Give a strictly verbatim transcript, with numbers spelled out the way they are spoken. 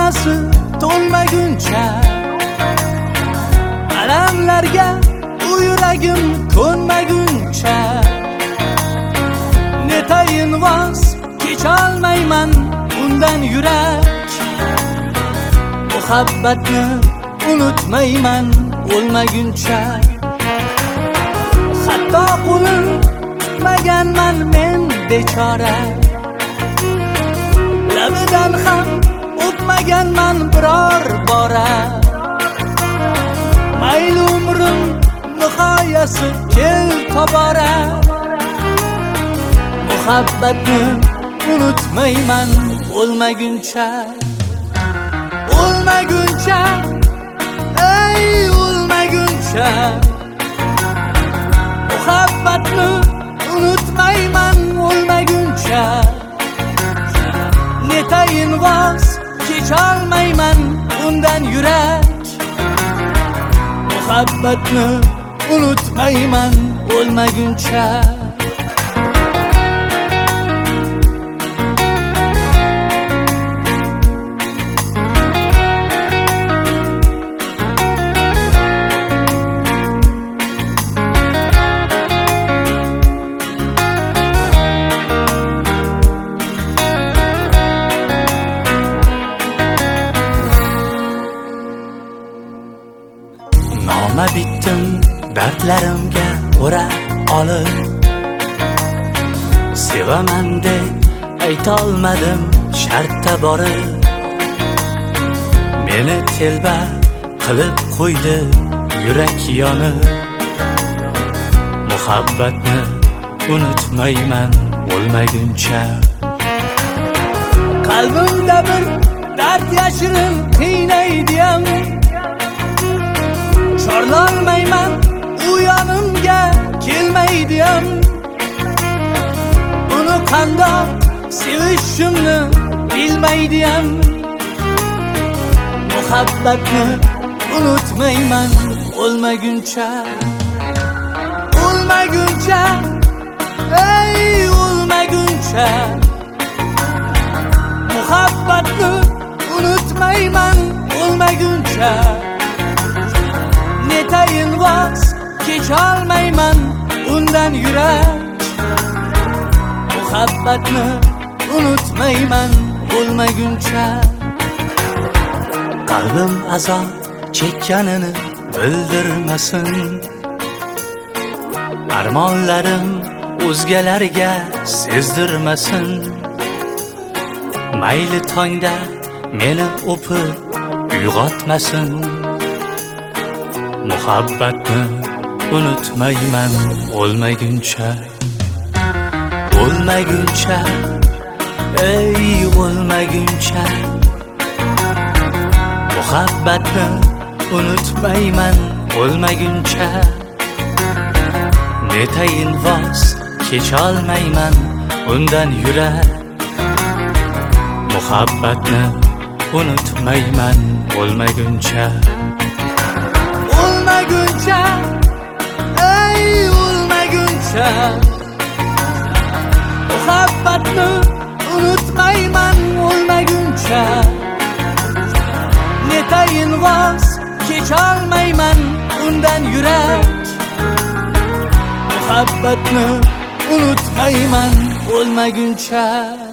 xazinasi to'lmaguncha, alamlarga u yuragim ko'nmaguncha, netayin voz kecholmayman undan yurak. Muhabbatni unutmayman o'lmaguncha, hatto qo'lim tutmaganman men bechora, labidan ham o'pmaganman biror bora. Mayli umrim nihoyasi kel tobora, muhabbatni unutmayman o'lmaguncha. O'lmaguncha, ey o'lmaguncha, muhabbatni unutmayman o'lmaguncha, netayin voz kecholmayman undan yurak. Muhabbatni unutmayman o'lmaguncha. Noma bitdim dardlarimga o'ra olib, sevaman deb aytolmadim shartta borib. Meni telba qilib qo'ydi yurak yonib, muhabbatni unutmayman o'lmaguncha. Qalbimda bir dard yashirin qiynaydiyam, chorlolmayman u yonimga kelmaydiyam. Uni qandoq sevishimni bilmaydiyam. Muhabbatni unutmayman o'lmaguncha. O'lmaguncha, ey o'lmaguncha, muhabbatni unutmayman o'lmaguncha, netayin voz kecholmayman undan yurak. Muhabbatni unutmayman o'lmaguncha. Qalbim azob chekkanini bildirmasin, armonlarim o'zgalarga sezdirmasin. Mayli tongda meni o'pib uyg'otmasin, muhabbatni unutmayman o'lmaguncha. O'lmaguncha, ey o'lmaguncha, muhabbatni unutmayman o'lmaguncha, netayin voz kecholmayman undan yurak. Muhabbatni unutmayman o'lmaguncha. O'lmaguncha, ey o'lmaguncha, muhabbatni unutmayman o'lmaguncha, netayin voz kecholmayman undan yurak. Muhabbatni unutmayman o'lmaguncha.